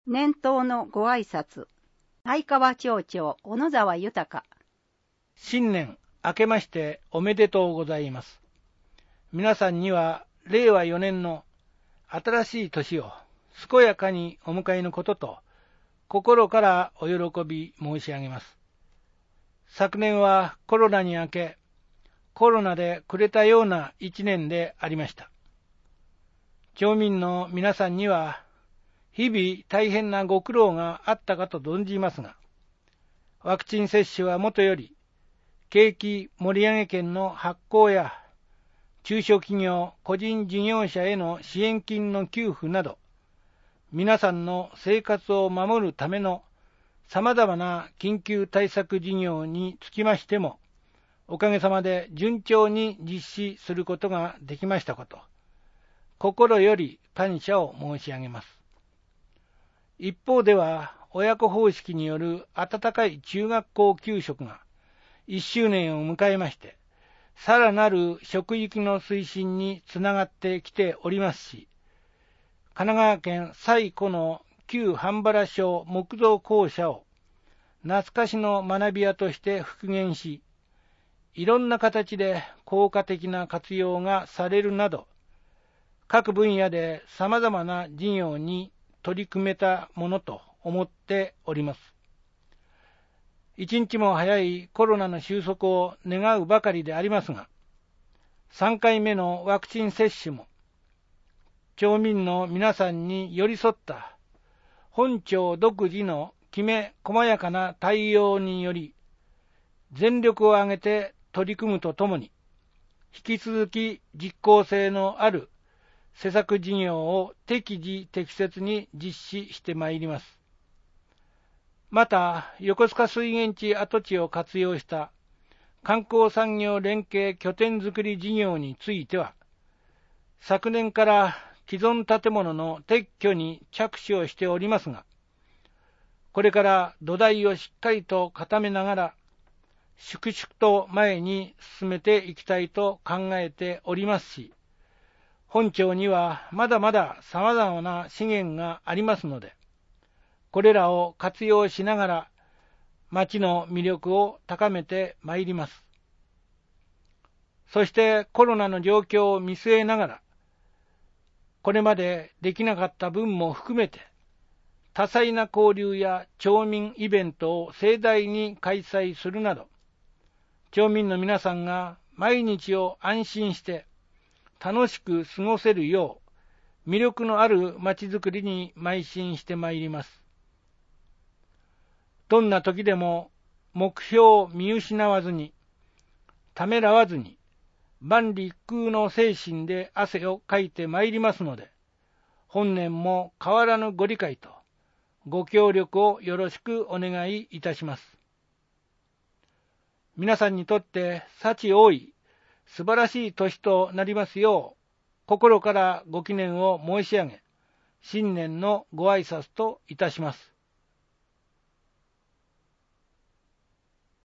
年頭のご挨拶。相川町長小野沢豊。 新年明けましておめでとうございます。皆さんには令和4年の新しい年を健やかにお迎えのことと心からお喜び申し上げます。昨年はコロナに明け、コロナで暮れたような一年でありました。町民の皆さんには日々大変なご苦労があったかと存じますが、ワクチン接種はもとより、景気盛り上げ券の発行や、中小企業、個人事業者への支援金の給付など、皆さんの生活を守るための様々な緊急対策事業につきましても、おかげさまで順調に実施することができましたこと、心より感謝を申し上げます。一方では、親子方式による温かい中学校給食が1周年を迎えまして、さらなる食育の推進につながってきておりますし、神奈川県最古の旧半原町木造校舎を懐かしの学び屋として復元し、いろんな形で効果的な活用がされるなど、各分野で様々な事業に取り組めたものと思っております。一日も早いコロナの収束を願うばかりでありますが、3回目のワクチン接種も、町民の皆さんに寄り添った本町独自のきめ細やかな対応により、全力を挙げて取り組むとともに、引き続き実効性のある施策事業を適時適切に実施してまいります。また、横須賀水源地跡地を活用した観光産業連携拠点づくり事業については、昨年から既存建物の撤去に着手をしておりますが、これから土台をしっかりと固めながら、粛々と前に進めていきたいと考えておりますし、本町にはまだまだ様々な資源がありますので、これらを活用しながら町の魅力を高めてまいります。そしてコロナの状況を見据えながら、これまでできなかった分も含めて、多彩な交流や町民イベントを盛大に開催するなど、町民の皆さんが毎日を安心して楽しく過ごせるよう、魅力のある町づくりに邁進してまいります。どんな時でも目標を見失わずに、ためらわずに、万里一空の精神で汗をかいてまいりますので、本年も変わらぬご理解とご協力をよろしくお願いいたします。皆さんにとって幸多い素晴らしい年となりますよう、心からご祈念を申し上げ、新年のご挨拶といたします。